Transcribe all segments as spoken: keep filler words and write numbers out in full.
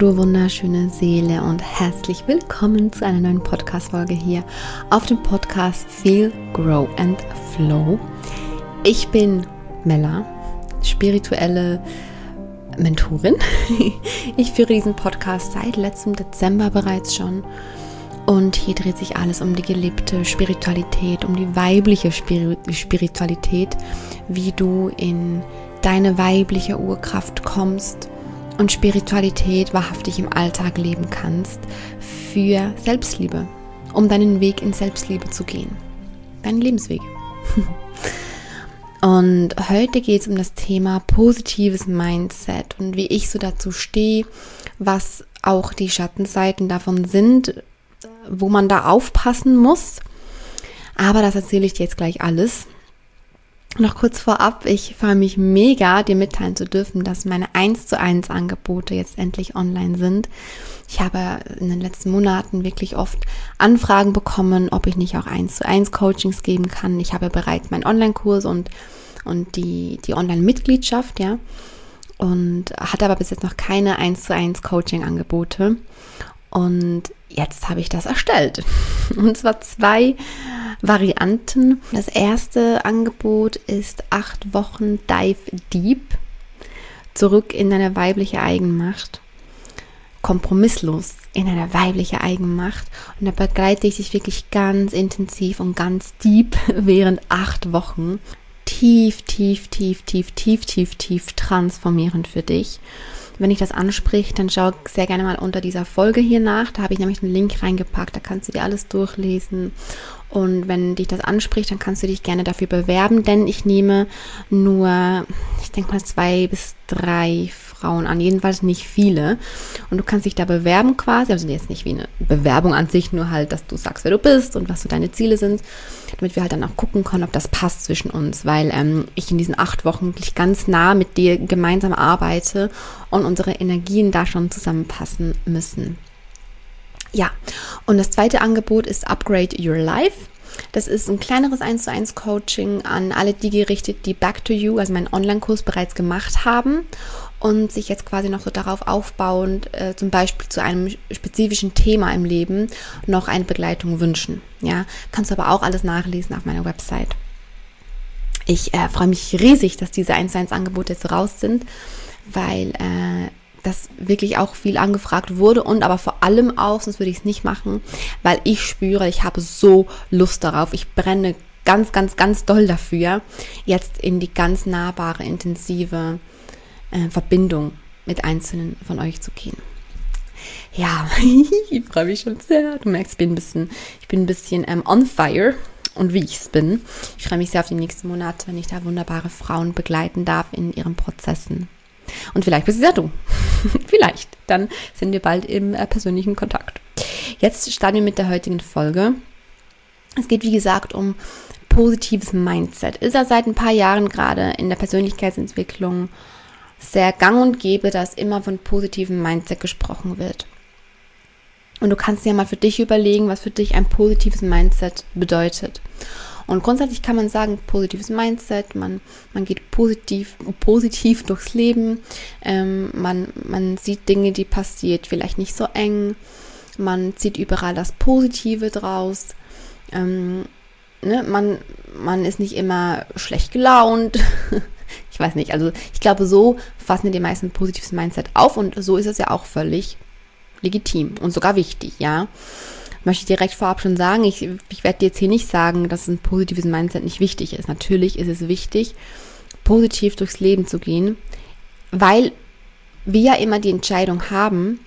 du wunderschöne Seele und herzlich willkommen zu einer neuen Podcast-Folge hier auf dem Podcast Feel, Grow and Flow. Ich bin Mella, spirituelle Mentorin. Ich führe diesen Podcast seit letztem Dezember bereits schon und hier dreht sich alles um die gelebte Spiritualität, um die weibliche Spiritualität, wie du in deine weibliche Urkraft kommst und Spiritualität wahrhaftig im Alltag leben kannst für Selbstliebe, um deinen Weg in Selbstliebe zu gehen, deinen Lebensweg. Und heute geht es um das Thema positives Mindset und wie ich so dazu stehe, was auch die Schattenseiten davon sind, wo man da aufpassen muss. Aber das erzähle ich dir jetzt gleich alles. Noch kurz vorab, ich freue mich mega, dir mitteilen zu dürfen, dass meine eins zu eins Angebote jetzt endlich online sind. Ich habe in den letzten Monaten wirklich oft Anfragen bekommen, ob ich nicht auch eins zu eins Coachings geben kann. Ich habe bereits meinen Online-Kurs und, und die, die Online-Mitgliedschaft, ja, und hatte aber bis jetzt noch keine eins zu eins Coaching-Angebote. Und jetzt habe ich das erstellt. Und zwar zwei Varianten. Das erste Angebot ist acht Wochen Dive Deep. Zurück in deine weibliche Eigenmacht. Kompromisslos in deine weibliche Eigenmacht. Und da begleite ich dich wirklich ganz intensiv und ganz deep während acht Wochen. Tief, tief, tief, tief, tief, tief, tief transformierend für dich. Wenn dich das anspricht, dann schau sehr gerne mal unter dieser Folge hier nach. Da habe ich nämlich einen Link reingepackt, da kannst du dir alles durchlesen. Und wenn dich das anspricht, dann kannst du dich gerne dafür bewerben, denn ich nehme nur, ich denke mal, zwei bis drei Frauen an, jedenfalls nicht viele. Und du kannst dich da bewerben quasi, also jetzt nicht wie eine Bewerbung an sich, nur halt, dass du sagst, wer du bist und was so deine Ziele sind, damit wir halt dann auch gucken können, ob das passt zwischen uns, weil ähm, ich in diesen acht Wochen wirklich ganz nah mit dir gemeinsam arbeite und unsere Energien da schon zusammenpassen müssen. Ja, und das zweite Angebot ist Upgrade Your Life. Das ist ein kleineres eins zu eins Coaching an alle die gerichtet, die Back to You, also meinen Online-Kurs bereits gemacht haben und sich jetzt quasi noch so darauf aufbauend, äh, zum Beispiel zu einem spezifischen Thema im Leben, noch eine Begleitung wünschen. Ja, kannst du aber auch alles nachlesen auf meiner Website. Ich äh, freue mich riesig, dass diese eins zu eins Angebote jetzt raus sind, weil äh, das wirklich auch viel angefragt wurde und aber vor allem auch, sonst würde ich es nicht machen, weil ich spüre, ich habe so Lust darauf, ich brenne ganz, ganz, ganz doll dafür, jetzt in die ganz nahbare, intensive äh, Verbindung mit Einzelnen von euch zu gehen. Ja, ich freue mich schon sehr, du merkst, ich bin ein bisschen, ich bin ein bisschen ähm, on fire und wie ich es bin. Ich freue mich sehr auf die nächsten Monate, wenn ich da wunderbare Frauen begleiten darf in ihren Prozessen. Und vielleicht bist es ja du. Vielleicht. Dann sind wir bald im äh, persönlichen Kontakt. Jetzt starten wir mit der heutigen Folge. Es geht, wie gesagt, um positives Mindset. Ist ja seit ein paar Jahren gerade in der Persönlichkeitsentwicklung sehr gang und gäbe, dass immer von positivem Mindset gesprochen wird. Und du kannst dir mal für dich überlegen, was für dich ein positives Mindset bedeutet. Und grundsätzlich kann man sagen, positives Mindset, man, man geht positiv, positiv durchs Leben, ähm, man, man sieht Dinge, die passiert, vielleicht nicht so eng, man zieht überall das Positive draus, ähm, ne, man, man ist nicht immer schlecht gelaunt, ich weiß nicht, also ich glaube, so fassen die meisten positives Mindset auf und so ist es ja auch völlig legitim und sogar wichtig, ja. Möchte ich direkt vorab schon sagen, ich, ich werde dir jetzt hier nicht sagen, dass ein positives Mindset nicht wichtig ist. Natürlich ist es wichtig, positiv durchs Leben zu gehen, weil wir ja immer die Entscheidung haben,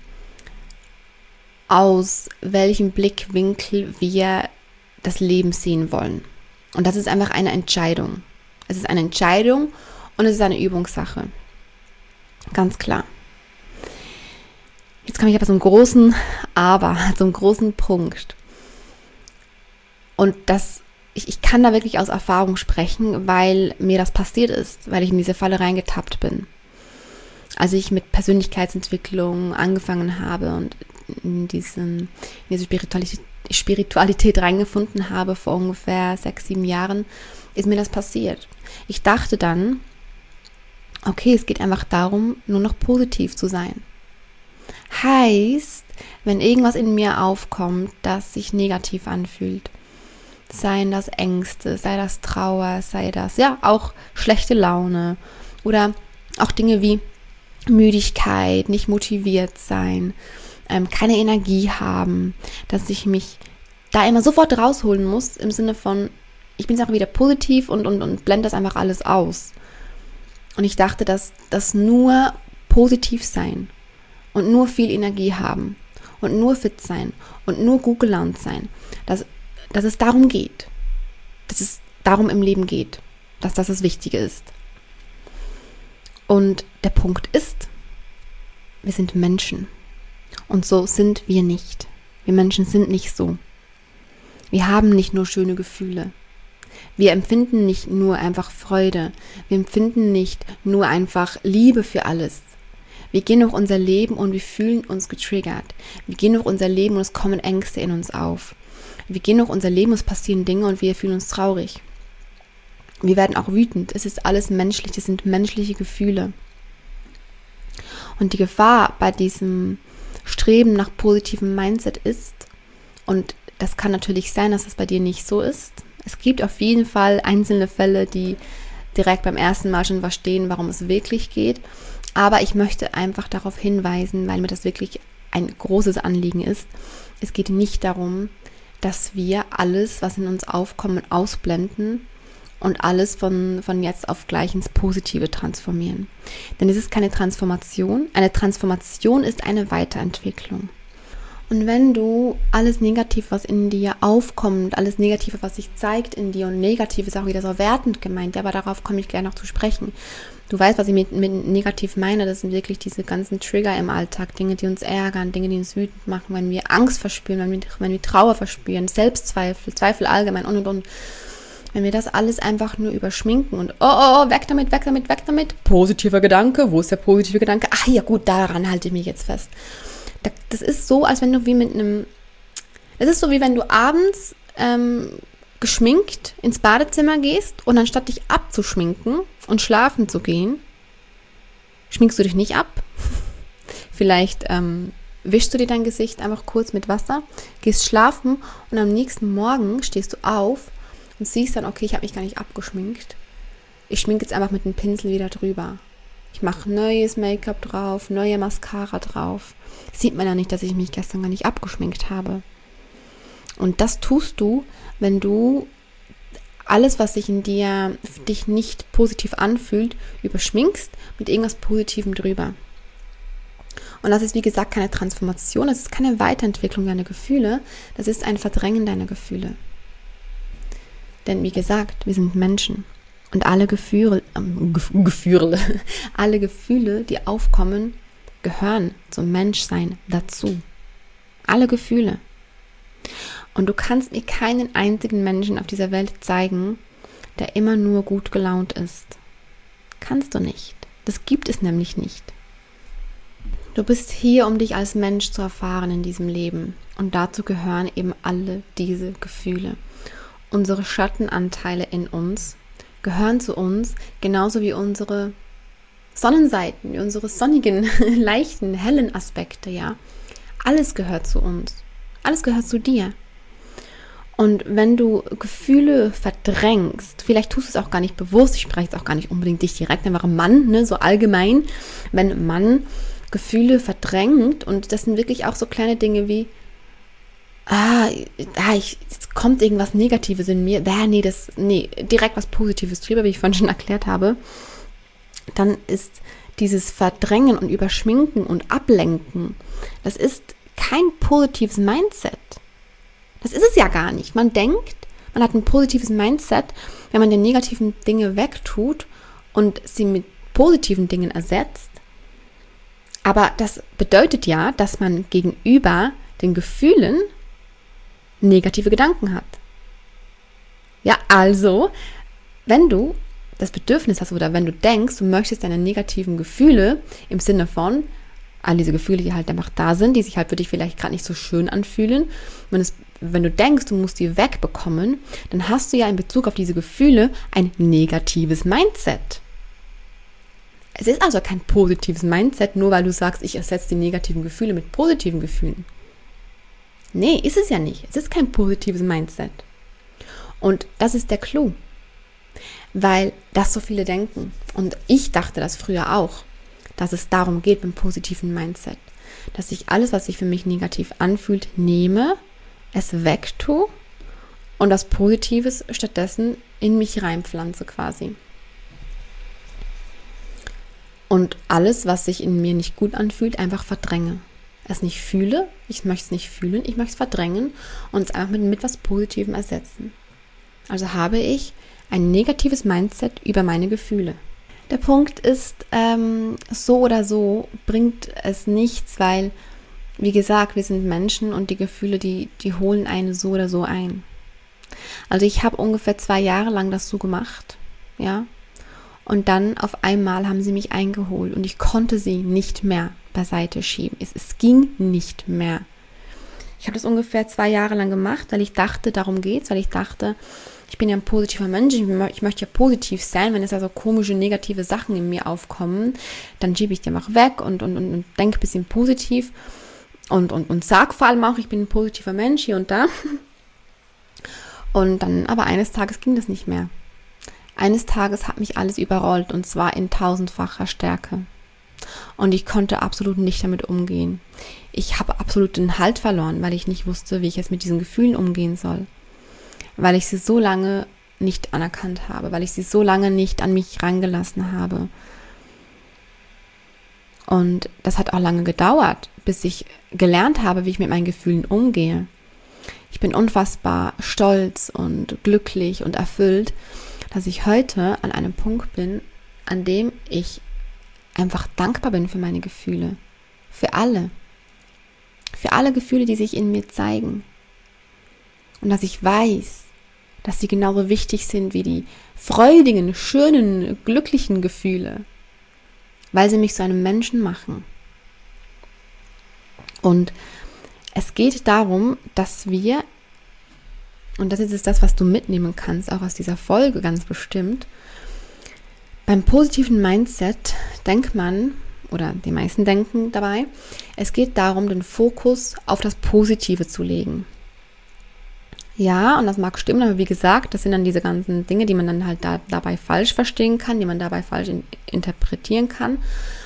aus welchem Blickwinkel wir das Leben sehen wollen. Und das ist einfach eine Entscheidung. Es ist eine Entscheidung und es ist eine Übungssache. Ganz klar. Jetzt komme ich aber zum großen Aber, zum großen Punkt. Und das, ich, ich kann da wirklich aus Erfahrung sprechen, weil mir das passiert ist, weil ich in diese Falle reingetappt bin. Als ich mit Persönlichkeitsentwicklung angefangen habe und in, diesen, in diese Spiritualität, Spiritualität reingefunden habe vor ungefähr sechs, sieben Jahren, ist mir das passiert. Ich dachte dann, okay, es geht einfach darum, nur noch positiv zu sein. heißt, wenn irgendwas in mir aufkommt, das sich negativ anfühlt, seien das Ängste, sei das Trauer, sei das ja auch schlechte Laune oder auch Dinge wie Müdigkeit, nicht motiviert sein, ähm, keine Energie haben, dass ich mich da immer sofort rausholen muss, im Sinne von, ich bin jetzt auch wieder positiv und, und, und blende das einfach alles aus. Und ich dachte, dass das nur positiv sein und nur viel Energie haben und nur fit sein und nur gut gelaunt sein, dass, dass es darum geht, dass es darum im Leben geht, dass das das Wichtige ist. Und der Punkt ist, wir sind Menschen und so sind wir nicht. Wir Menschen sind nicht so. Wir haben nicht nur schöne Gefühle. Wir empfinden nicht nur einfach Freude. Wir empfinden nicht nur einfach Liebe für alles. Wir gehen durch unser Leben und wir fühlen uns getriggert. Wir gehen durch unser Leben und es kommen Ängste in uns auf. Wir gehen durch unser Leben und es passieren Dinge und wir fühlen uns traurig. Wir werden auch wütend. Es ist alles menschlich. Das sind menschliche Gefühle. Und die Gefahr bei diesem Streben nach positivem Mindset ist, und das kann natürlich sein, dass es bei dir nicht so ist. Es gibt auf jeden Fall einzelne Fälle, die direkt beim ersten Mal schon verstehen, warum es wirklich geht. Aber ich möchte einfach darauf hinweisen, weil mir das wirklich ein großes Anliegen ist. Es geht nicht darum, dass wir alles, was in uns aufkommt, ausblenden und alles von, von jetzt auf gleich ins Positive transformieren. Denn es ist keine Transformation. Eine Transformation ist eine Weiterentwicklung. Und wenn du alles Negative, was in dir aufkommt, alles Negative, was sich zeigt in dir, und negativ ist auch wieder so wertend gemeint, aber darauf komme ich gerne noch zu sprechen. Du weißt, was ich mit, mit negativ meine, das sind wirklich diese ganzen Trigger im Alltag, Dinge, die uns ärgern, Dinge, die uns wütend machen, wenn wir Angst verspüren, wenn wir, wenn wir Trauer verspüren, Selbstzweifel, Zweifel allgemein und und und. Wenn wir das alles einfach nur überschminken und oh, oh, oh, weg damit, weg damit, weg damit. Positiver Gedanke, wo ist der positive Gedanke? Ach ja gut, daran halte ich mich jetzt fest. Das ist so, als wenn du wie mit einem, das ist so, wie wenn du abends ähm, geschminkt ins Badezimmer gehst und anstatt dich abzuschminken und schlafen zu gehen, schminkst du dich nicht ab. Vielleicht ähm, wischst du dir dein Gesicht einfach kurz mit Wasser, gehst schlafen und am nächsten Morgen stehst du auf und siehst dann, okay, ich habe mich gar nicht abgeschminkt. Ich schminke jetzt einfach mit dem Pinsel wieder drüber. Ich mache neues Make-up drauf, neue Mascara drauf. Sieht man ja nicht, dass ich mich gestern gar nicht abgeschminkt habe. Und das tust du, wenn du alles, was sich in dir für dich nicht positiv anfühlt, überschminkst mit irgendwas Positivem drüber. Und das ist, wie gesagt, keine Transformation, das ist keine Weiterentwicklung deiner Gefühle, das ist ein Verdrängen deiner Gefühle. Denn wie gesagt, wir sind Menschen. Und alle Gefühle, ähm, Gefühle, alle Gefühle, die aufkommen, gehören zum Menschsein dazu. Alle Gefühle. Und du kannst mir keinen einzigen Menschen auf dieser Welt zeigen, der immer nur gut gelaunt ist. Kannst du nicht. Das gibt es nämlich nicht. Du bist hier, um dich als Mensch zu erfahren in diesem Leben. Und dazu gehören eben alle diese Gefühle. Unsere Schattenanteile in uns gehören zu uns, genauso wie unsere Sonnenseiten, wie unsere sonnigen, leichten, hellen Aspekte, ja. Alles gehört zu uns. Alles gehört zu dir. Und wenn du Gefühle verdrängst, vielleicht tust du es auch gar nicht bewusst, ich spreche jetzt auch gar nicht unbedingt dich direkt, einfach Mann, ne, so allgemein, wenn Mann Gefühle verdrängt, und das sind wirklich auch so kleine Dinge wie, ah, ah ich, jetzt kommt irgendwas Negatives in mir, ah, nee, das, nee, direkt was Positives drüber, wie ich vorhin schon erklärt habe, dann ist dieses Verdrängen und Überschminken und Ablenken, das ist kein positives Mindset. Das ist es ja gar nicht. Man denkt, man hat ein positives Mindset, wenn man die negativen Dinge wegtut und sie mit positiven Dingen ersetzt. Aber das bedeutet ja, dass man gegenüber den Gefühlen negative Gedanken hat. Ja, also, wenn du das Bedürfnis hast oder wenn du denkst, du möchtest deine negativen Gefühle im Sinne von all diese Gefühle, die halt einfach da sind, die sich halt für dich vielleicht gerade nicht so schön anfühlen, wenn, es, wenn du denkst, du musst die wegbekommen, dann hast du ja in Bezug auf diese Gefühle ein negatives Mindset. Es ist also kein positives Mindset, nur weil du sagst, ich ersetze die negativen Gefühle mit positiven Gefühlen. Nee, ist es ja nicht. Es ist kein positives Mindset. Und das ist der Clou. Weil das so viele denken. Und ich dachte das früher auch, dass es darum geht beim positiven Mindset. Dass ich alles, was sich für mich negativ anfühlt, nehme, es wegtue und das Positives stattdessen in mich reinpflanze quasi. Und alles, was sich in mir nicht gut anfühlt, einfach verdränge. Es nicht fühle, ich möchte es nicht fühlen, ich möchte es verdrängen und es einfach mit, mit was Positivem ersetzen. Also habe ich ein negatives Mindset über meine Gefühle. Der Punkt ist, ähm, so oder so bringt es nichts, weil, wie gesagt, wir sind Menschen und die Gefühle, die, die holen einen so oder so ein. Also ich habe ungefähr zwei Jahre lang das so gemacht, ja. Und dann auf einmal haben sie mich eingeholt und ich konnte sie nicht mehr beiseite schieben. Es, es ging nicht mehr. Ich habe das ungefähr zwei Jahre lang gemacht, weil ich dachte, darum geht's, weil ich dachte, ich bin ja ein positiver Mensch, ich möchte ja positiv sein. Wenn es also komische, negative Sachen in mir aufkommen, dann schiebe ich die einfach weg und, und, und, und denke ein bisschen positiv und, und, und sage vor allem auch, ich bin ein positiver Mensch hier und da. Und dann, aber eines Tages ging das nicht mehr. Eines Tages hat mich alles überrollt und zwar in tausendfacher Stärke. Und ich konnte absolut nicht damit umgehen. Ich habe absolut den Halt verloren, weil ich nicht wusste, wie ich jetzt mit diesen Gefühlen umgehen soll. Weil ich sie so lange nicht anerkannt habe, weil ich sie so lange nicht an mich rangelassen habe. Und das hat auch lange gedauert, bis ich gelernt habe, wie ich mit meinen Gefühlen umgehe. Ich bin unfassbar stolz und glücklich und erfüllt, dass ich heute an einem Punkt bin, an dem ich einfach dankbar bin für meine Gefühle. Für alle. Für alle Gefühle, die sich in mir zeigen. Und dass ich weiß, dass sie genauso wichtig sind wie die freudigen, schönen, glücklichen Gefühle. Weil sie mich zu einem Menschen machen. Und es geht darum, dass wir, und das ist jetzt das, was du mitnehmen kannst, auch aus dieser Folge ganz bestimmt, beim positiven Mindset denkt man, oder die meisten denken dabei, es geht darum, den Fokus auf das Positive zu legen. Ja, und das mag stimmen, aber wie gesagt, das sind dann diese ganzen Dinge, die man dann halt da, dabei falsch verstehen kann, die man dabei falsch in, interpretieren kann.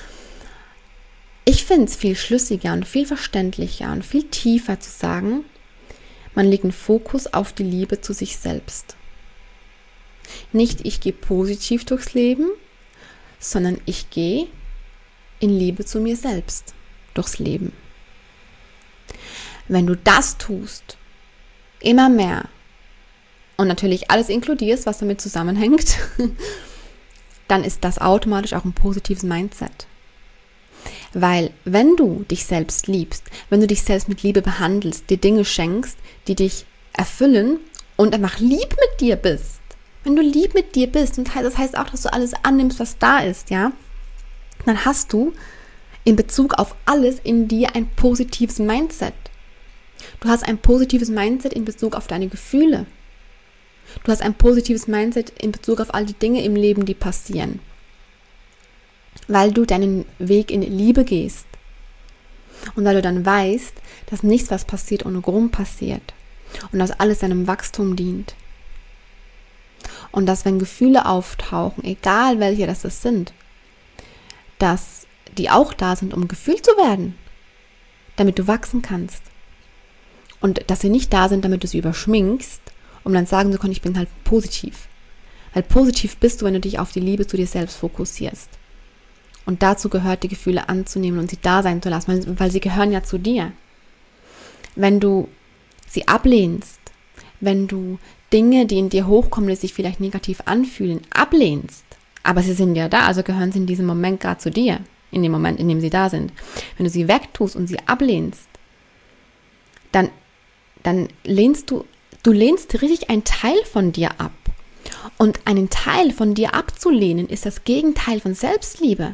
Ich finde es viel schlüssiger und viel verständlicher und viel tiefer zu sagen, man legt einen Fokus auf die Liebe zu sich selbst. Nicht ich gehe positiv durchs Leben, sondern ich gehe in Liebe zu mir selbst durchs Leben. Wenn du das tust, immer mehr, und natürlich alles inkludierst, was damit zusammenhängt, dann ist das automatisch auch ein positives Mindset. Weil wenn du dich selbst liebst, wenn du dich selbst mit Liebe behandelst, dir Dinge schenkst, die dich erfüllen und einfach lieb mit dir bist, wenn du lieb mit dir bist, und das heißt auch, dass du alles annimmst, was da ist, ja, dann hast du in Bezug auf alles in dir ein positives Mindset. Du hast ein positives Mindset in Bezug auf deine Gefühle. Du hast ein positives Mindset in Bezug auf all die Dinge im Leben, die passieren. Weil du deinen Weg in Liebe gehst. Und weil du dann weißt, dass nichts, was passiert, ohne Grund passiert. Und dass alles deinem Wachstum dient. Und dass, wenn Gefühle auftauchen, egal welche das sind, dass die auch da sind, um gefühlt zu werden, damit du wachsen kannst. Und dass sie nicht da sind, damit du sie überschminkst, um dann sagen zu können, ich bin halt positiv. Weil positiv bist du, wenn du dich auf die Liebe zu dir selbst fokussierst. Und dazu gehört, die Gefühle anzunehmen und sie da sein zu lassen, weil, weil sie gehören ja zu dir. Wenn du sie ablehnst, wenn du Dinge, die in dir hochkommen, die sich vielleicht negativ anfühlen, ablehnst, aber sie sind ja da, also gehören sie in diesem Moment gerade zu dir, in dem Moment, in dem sie da sind. Wenn du sie wegtust und sie ablehnst, dann, dann lehnst du, du lehnst richtig einen Teil von dir ab. Und einen Teil von dir abzulehnen, ist das Gegenteil von Selbstliebe.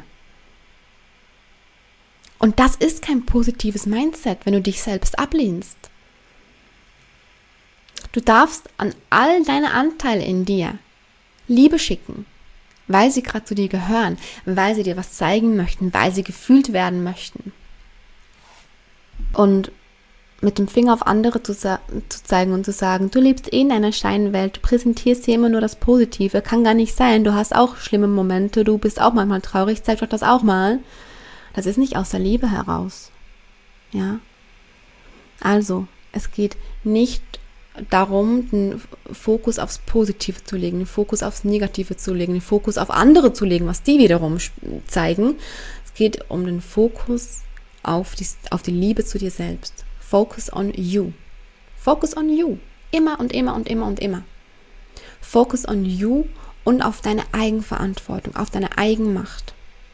Und das ist kein positives Mindset, wenn du dich selbst ablehnst. Du darfst an all deine Anteile in dir Liebe schicken. weil sie gerade zu dir gehören, weil sie dir was zeigen möchten, weil sie gefühlt werden möchten. Und mit dem Finger auf andere zu, sa- zu zeigen und zu sagen, du lebst eh in einer Scheinwelt, du präsentierst hier immer nur das Positive, kann gar nicht sein, du hast auch schlimme Momente, du bist auch manchmal traurig, zeig doch das auch mal. Das ist nicht aus der Liebe heraus. Ja. Also, es geht nicht darum, den Fokus aufs Positive zu legen, den Fokus aufs Negative zu legen, den Fokus auf andere zu legen, was die wiederum zeigen. Es geht um den Fokus auf die, auf die Liebe zu dir selbst. Focus on you. Focus on you. Immer und immer und immer und immer. Focus on you und auf deine Eigenverantwortung, auf deine Eigenmacht.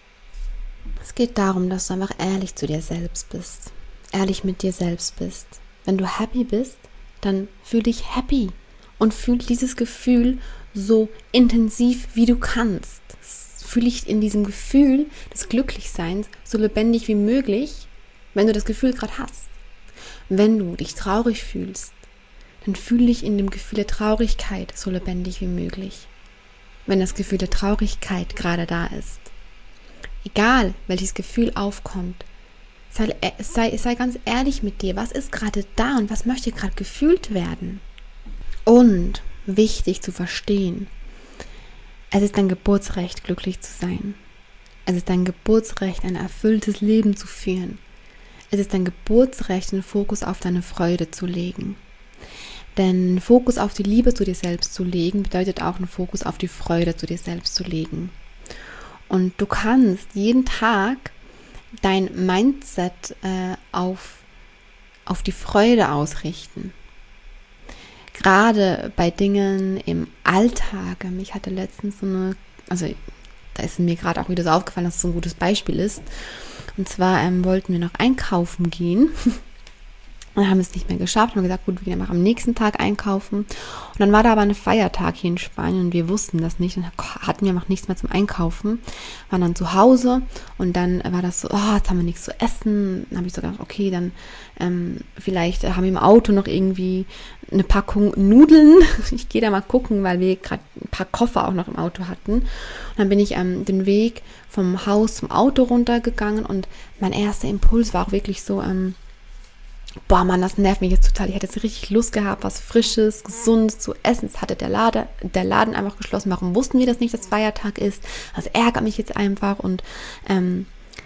Es geht darum, dass du einfach ehrlich zu dir selbst bist. Ehrlich mit dir selbst bist. Wenn du happy bist, dann fühl dich happy und fühl dieses Gefühl so intensiv, wie du kannst. Fühl dich in diesem Gefühl des Glücklichseins so lebendig wie möglich, wenn du das Gefühl gerade hast. Wenn du dich traurig fühlst, dann fühl dich in dem Gefühl der Traurigkeit so lebendig wie möglich. Wenn das Gefühl der Traurigkeit gerade da ist. Egal, welches Gefühl aufkommt, sei, sei, sei ganz ehrlich mit dir. Was ist gerade da und was möchte gerade gefühlt werden? Und wichtig zu verstehen, es ist dein Geburtsrecht, glücklich zu sein. Es ist dein Geburtsrecht, ein erfülltes Leben zu führen. Es ist dein Geburtsrecht, den Fokus auf deine Freude zu legen. Denn den Fokus auf die Liebe zu dir selbst zu legen, bedeutet auch, einen Fokus auf die Freude zu dir selbst zu legen. Und du kannst jeden Tag dein Mindset äh, auf, auf die Freude ausrichten. Gerade bei Dingen im Alltag. Ich hatte letztens so eine, also da ist mir gerade auch wieder so aufgefallen, dass es so ein gutes Beispiel ist. Und zwar ähm, wollten wir noch einkaufen gehen. Und haben es nicht mehr geschafft. Haben gesagt, gut, wir gehen einfach am nächsten Tag einkaufen. Und dann war da aber ein Feiertag hier in Spanien und wir wussten das nicht. Und hatten wir noch nichts mehr zum Einkaufen. Waren dann zu Hause und dann war das so, oh, jetzt haben wir nichts zu essen. Dann habe ich so gedacht, okay, dann ähm, vielleicht haben wir im Auto noch irgendwie eine Packung Nudeln. Ich gehe da mal gucken, weil wir gerade ein paar Koffer auch noch im Auto hatten. Und dann bin ich ähm, den Weg vom Haus zum Auto runtergegangen und mein erster Impuls war auch wirklich so, ähm, boah Mann, das nervt mich jetzt total. Ich hätte jetzt richtig Lust gehabt, was Frisches, Gesundes zu essen. Es hatte der Laden, der Laden einfach geschlossen. Warum wussten wir das nicht, dass Feiertag ist? Das ärgert mich jetzt einfach. Und ähm,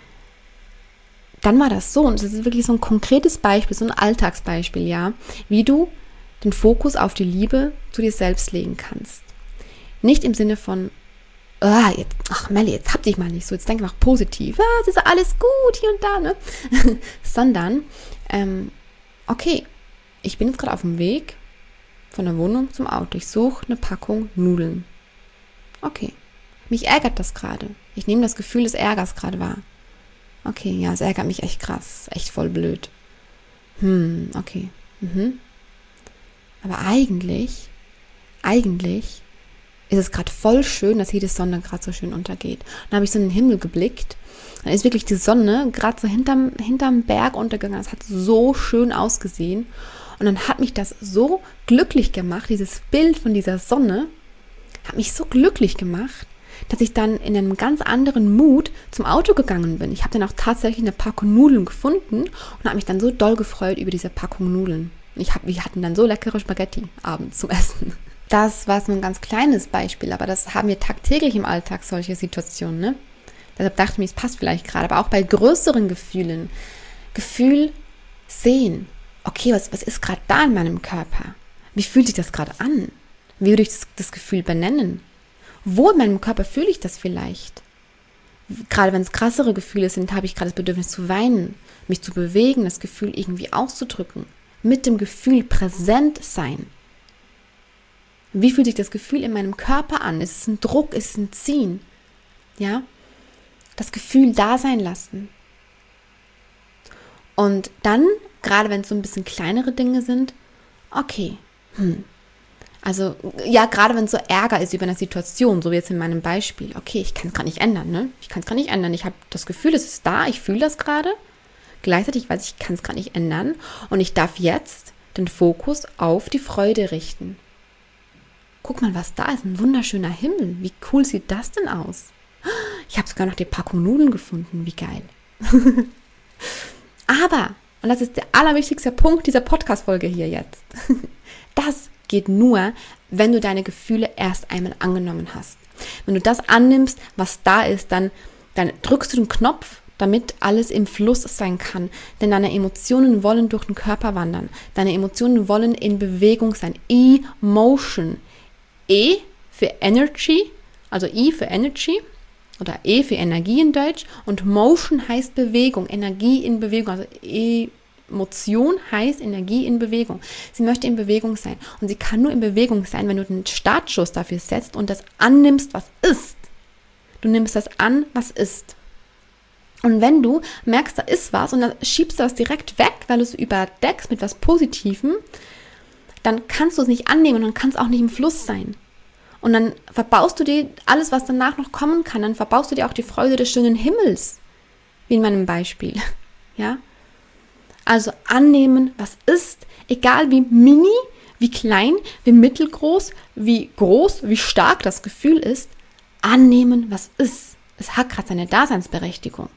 dann war das so. Und das ist wirklich so ein konkretes Beispiel, so ein Alltagsbeispiel, ja, wie du den Fokus auf die Liebe zu dir selbst legen kannst. Nicht im Sinne von, oh, jetzt, ach Melli, jetzt hab dich mal nicht so, jetzt denk mal positiv, ah, es ist alles gut hier und da, ne? Sondern, ähm, okay, ich bin jetzt gerade auf dem Weg von der Wohnung zum Auto. Ich suche eine Packung Nudeln. Okay, mich ärgert das gerade. Ich nehme das Gefühl des Ärgers gerade wahr. Okay, ja, es ärgert mich echt krass, echt voll blöd. Hm, okay. Mhm. Aber eigentlich, eigentlich ist es gerade voll schön, dass hier die Sonne gerade so schön untergeht. Dann habe ich so in den Himmel geblickt. Dann ist wirklich die Sonne gerade so hinterm, hinterm Berg untergegangen. Das hat so schön ausgesehen. Und dann hat mich das so glücklich gemacht, dieses Bild von dieser Sonne, hat mich so glücklich gemacht, dass ich dann in einem ganz anderen Mut zum Auto gegangen bin. Ich habe dann auch tatsächlich eine Packung Nudeln gefunden und habe mich dann so doll gefreut über diese Packung Nudeln. Ich hab, wir hatten dann so leckere Spaghetti abends zum Essen. Das war so ein ganz kleines Beispiel, aber das haben wir tagtäglich im Alltag, solche Situationen, ne? Deshalb dachte ich mir, es passt vielleicht gerade, aber auch bei größeren Gefühlen. Gefühl sehen. Okay, was, was ist gerade da in meinem Körper? Wie fühlt sich das gerade an? Wie würde ich das, das Gefühl benennen? Wo in meinem Körper fühle ich das vielleicht? Gerade wenn es krassere Gefühle sind, habe ich gerade das Bedürfnis zu weinen, mich zu bewegen, das Gefühl irgendwie auszudrücken. Mit dem Gefühl präsent sein. Wie fühlt sich das Gefühl in meinem Körper an? Ist es ein Druck? Ist es ein Ziehen? Ja? Das Gefühl da sein lassen. Und dann, gerade wenn es so ein bisschen kleinere Dinge sind, okay, hm. Also, ja, gerade wenn es so Ärger ist über eine Situation, so wie jetzt in meinem Beispiel, okay, ich kann es gerade nicht ändern, ne? Ich kann es gerade nicht ändern. Ich habe das Gefühl, es ist da, ich fühle das gerade. Gleichzeitig weiß ich, ich kann es gerade nicht ändern. Und ich darf jetzt den Fokus auf die Freude richten. guck mal, was da ist, ein wunderschöner Himmel. Wie cool sieht das denn aus? Ich habe sogar noch die Packung Nudeln gefunden, wie geil. Aber, und das ist der allerwichtigste Punkt dieser Podcast-Folge hier jetzt, das geht nur, wenn du deine Gefühle erst einmal angenommen hast. Wenn du das annimmst, was da ist, dann, dann drückst du den Knopf, damit alles im Fluss sein kann. Denn deine Emotionen wollen durch den Körper wandern. Deine Emotionen wollen in Bewegung sein. Emotion. E für Energy, also I für Energy oder E für Energie in Deutsch. Und Motion heißt Bewegung, Energie in Bewegung. Also Emotion heißt Energie in Bewegung. Sie möchte in Bewegung sein. Und sie kann nur in Bewegung sein, wenn du den Startschuss dafür setzt und das annimmst, was ist. Du nimmst das an, was ist. Und wenn du merkst, da ist was und dann schiebst du das direkt weg, weil du es überdeckst mit was Positivem, dann kannst du es nicht annehmen und dann kann es auch nicht im Fluss sein. Und dann verbaust du dir alles, was danach noch kommen kann. Dann verbaust du dir auch die Freude des schönen Himmels, wie in meinem Beispiel. Ja? Also annehmen, was ist, egal wie mini, wie klein, wie mittelgroß, wie groß, wie stark das Gefühl ist, annehmen, was ist. Es hat gerade seine Daseinsberechtigung.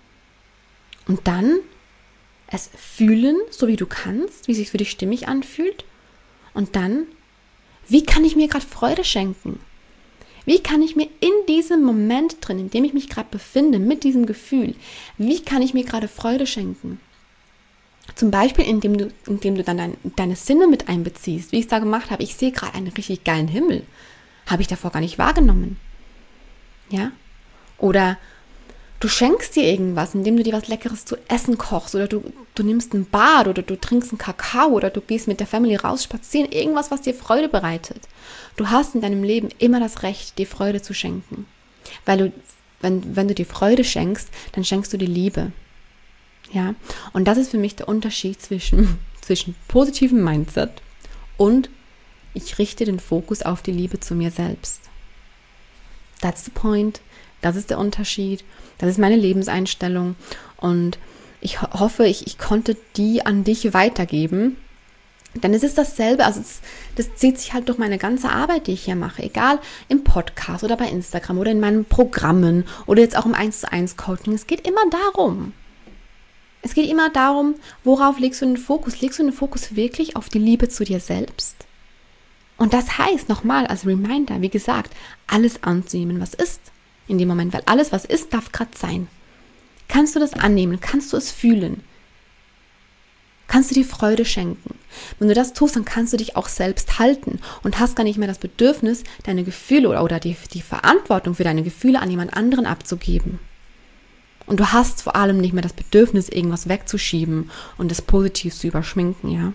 Und dann es fühlen, so wie du kannst, wie es sich für dich stimmig anfühlt. Und dann, wie kann ich mir gerade Freude schenken? Wie kann ich mir in diesem Moment drin, in dem ich mich gerade befinde, mit diesem Gefühl, wie kann ich mir gerade Freude schenken? Zum Beispiel, indem du, indem du dann dein, deine Sinne mit einbeziehst, wie ich es da gemacht habe. Ich sehe gerade einen richtig geilen Himmel. Habe ich davor gar nicht wahrgenommen. Ja? Oder du schenkst dir irgendwas, indem du dir was Leckeres zu essen kochst oder du, du nimmst ein Bad oder du trinkst einen Kakao oder du gehst mit der Family raus spazieren, irgendwas, was dir Freude bereitet. Du hast in deinem Leben immer das Recht, dir Freude zu schenken. Weil du, wenn, wenn du dir Freude schenkst, dann schenkst du dir Liebe. Ja? Und das ist für mich der Unterschied zwischen, zwischen positivem Mindset und ich richte den Fokus auf die Liebe zu mir selbst. That's the point. Das ist der Unterschied. Das ist meine Lebenseinstellung. Und ich ho- hoffe, ich, ich konnte die an dich weitergeben. Denn es ist dasselbe. Also es, das zieht sich halt durch meine ganze Arbeit, die ich hier mache. Egal im Podcast oder bei Instagram oder in meinen Programmen oder jetzt auch im eins zu eins Coaching. Es geht immer darum. Es geht immer darum, worauf legst du den Fokus? Legst du den Fokus wirklich auf die Liebe zu dir selbst? Und das heißt, nochmal als Reminder, wie gesagt, alles anzunehmen, was ist in dem Moment, weil alles, was ist, darf gerade sein. Kannst du das annehmen? Kannst du es fühlen? Kannst du dir Freude schenken? Wenn du das tust, dann kannst du dich auch selbst halten und hast gar nicht mehr das Bedürfnis, deine Gefühle oder, oder die, die Verantwortung für deine Gefühle an jemand anderen abzugeben. Und du hast vor allem nicht mehr das Bedürfnis, irgendwas wegzuschieben und das positiv zu überschminken, ja.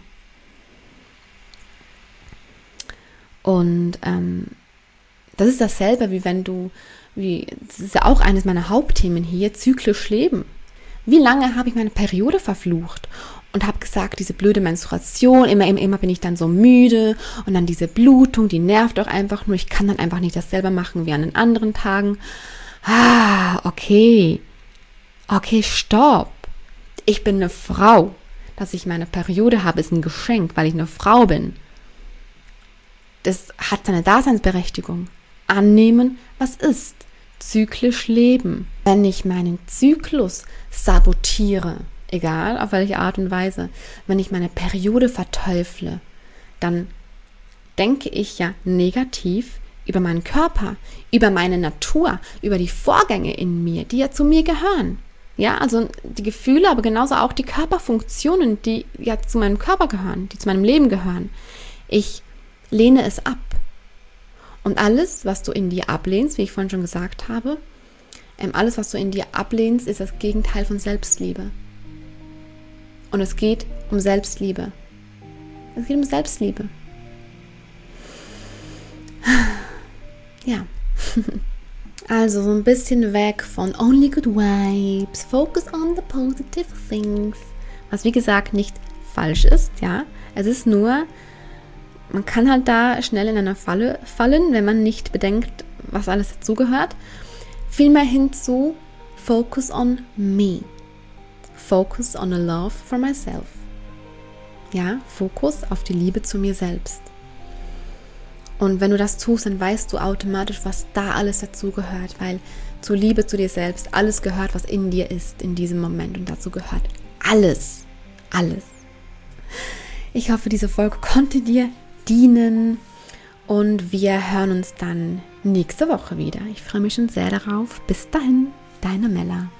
Und ähm, das ist dasselbe, wie wenn du, wie, das ist ja auch eines meiner Hauptthemen hier, zyklisch leben. Wie lange habe ich meine Periode verflucht und habe gesagt, diese blöde Menstruation, immer, immer, immer bin ich dann so müde und dann diese Blutung, die nervt doch einfach nur, ich kann dann einfach nicht das selber machen wie an den anderen Tagen. Ah, okay, okay, stopp. Ich bin eine Frau. Dass ich meine Periode habe, ist ein Geschenk, weil ich eine Frau bin. Das hat seine Daseinsberechtigung. Annehmen, was ist. Zyklisch leben. Wenn ich meinen Zyklus sabotiere, egal auf welche Art und Weise, wenn ich meine Periode verteufle, dann denke ich ja negativ über meinen Körper, über meine Natur, über die Vorgänge in mir, die ja zu mir gehören. Ja, also die Gefühle, aber genauso auch die Körperfunktionen, die ja zu meinem Körper gehören, die zu meinem Leben gehören. Ich lehne es ab. Und alles, was du in dir ablehnst, wie ich vorhin schon gesagt habe, ähm, alles, was du in dir ablehnst, ist das Gegenteil von Selbstliebe. Und es geht um Selbstliebe. Es geht um Selbstliebe. Ja. Also so ein bisschen weg von only good vibes, focus on the positive things. Was wie gesagt nicht falsch ist, ja. Es ist nur, man kann halt da schnell in einer Falle fallen, wenn man nicht bedenkt, was alles dazugehört. Vielmehr hinzu, focus on me. Focus on a love for myself. Ja, Fokus auf die Liebe zu mir selbst. Und wenn du das tust, dann weißt du automatisch, was da alles dazu gehört, weil zur Liebe zu dir selbst alles gehört, was in dir ist in diesem Moment. Und dazu gehört alles, alles. Ich hoffe, diese Folge konnte dir dienen und wir hören uns dann nächste Woche wieder. Ich freue mich schon sehr darauf. Bis dahin, deine Mella.